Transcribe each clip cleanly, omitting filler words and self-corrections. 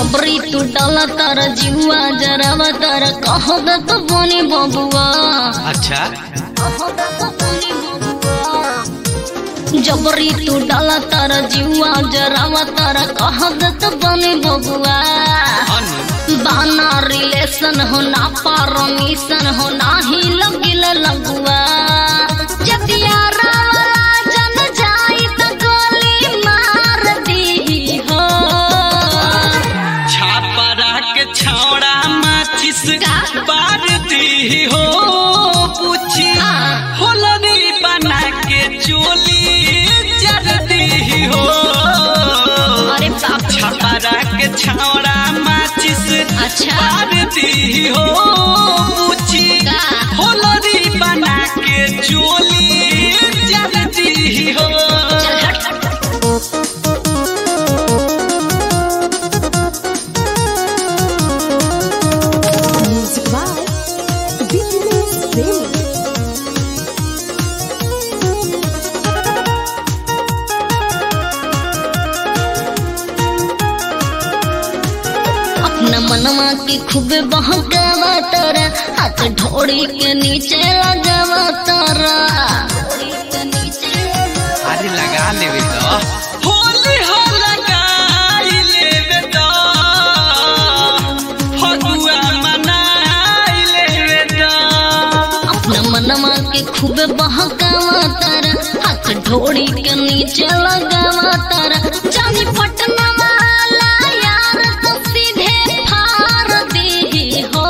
जबरी तू डाला तारा जीवा जरावा तारा कहो तो बोनी बबुआ। अच्छा जबरी तू डाला तारा जीवा जरावा तारा कहो तो बोनी बबुआ। बाना रिलेशन हो ना परमिशन हो ना ही लगिल लगुआ। जतियारा जन जाई तो गोली मार दी हो। छापरा के छौड़ा माचिस बार दी हो। पूछी होलरी बना के चोली जर दी हो। अरे बाप रे। छापरा के छौड़ा माचिस अच्छा बार दी हो। पूछी होलरी बना के चोली जर दी हो। अपना मनवा की खूब बहकावा तारा हाथ ढोड़ी के नीचे लगावा तारा। अरे लगा लेवे तो होली हो लगाई लेवे तो फगुआ मनाई लेवे तो। अपना मनवा के खूब बहकावा तारा हाथ ढोड़ी के नीचे लगावा तारा। जानी पटना वाला यार तो सीधे फाड़ दी हो।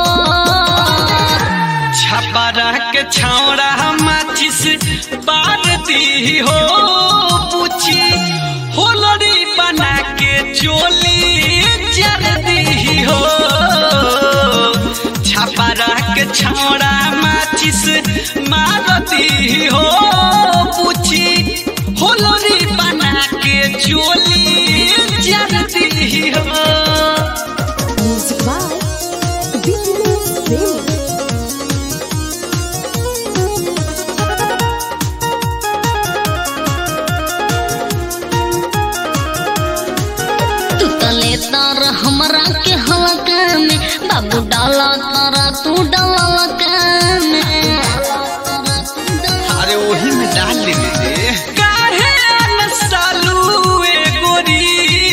छपरा के छौड़ा माचिस बार दी हो। पूछी होलरी बना के चोली जर दी हो। छपरा के छौड़ा माचिस मार दी हो। पूछी होलरी बना के चोली जर दी हो। तू तले तारा हमरा के हलका में बाबू डाला तारा तू डाला में। अरे वही में डाल लेने दे। काहे न सालू ए गोरी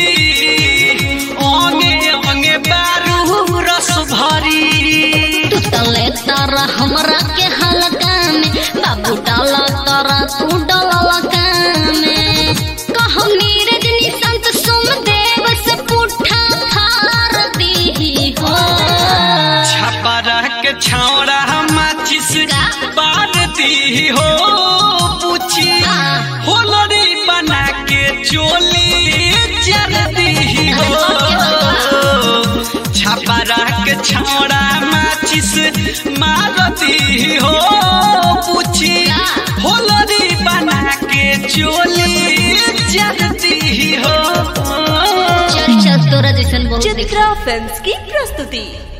ओंगे ओंगे बारू रस भरी। तू तले तारा हमरा के हलका में बाबू डाला तारा तू डाला में। कहो नीरज निसंत सोमदेव से पुठा फाड़ दी हो। छपरा के छौड़ा माचिस बार दी हो। पूछी होलरी बना के चोली जर दी हो। छपरा के छौड़ा माचिस मार दी हो। पूछी होलरी बना के चोली जर दी हो। चल चल तोरा जैसन बहुत चित्रा फिल्म्स की प्रस्तुति।